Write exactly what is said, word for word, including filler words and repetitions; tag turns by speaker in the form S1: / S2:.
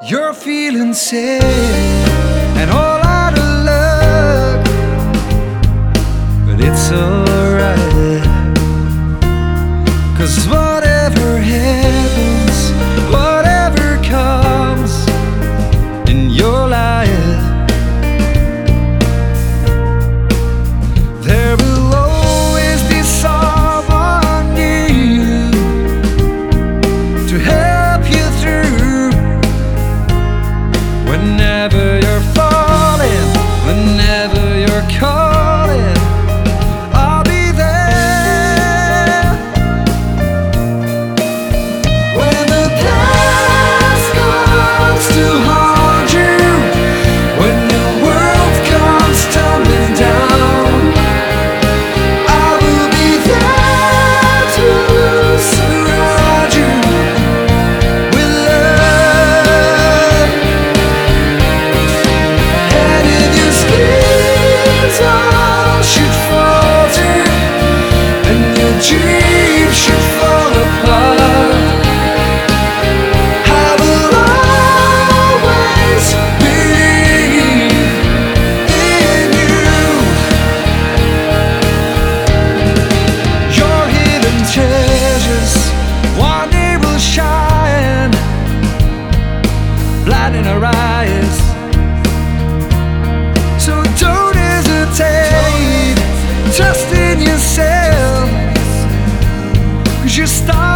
S1: You're feeling sad and all out of luck, but it's alright, 'cause whatever happens, whatever comes in your life, there will always be someone new to help you through. Whenever you're falling, whenever you're calling, I'll be there. When the past comes to haunt you, when the world comes tumbling down, I will be there to surround you with love. And if your schemes all should falter and your dreams should fall apart, I will always believe in you. Your hidden treasures one day will shine, blinding our eyes. So don't hesitate, trust in yourself, 'cause you're starting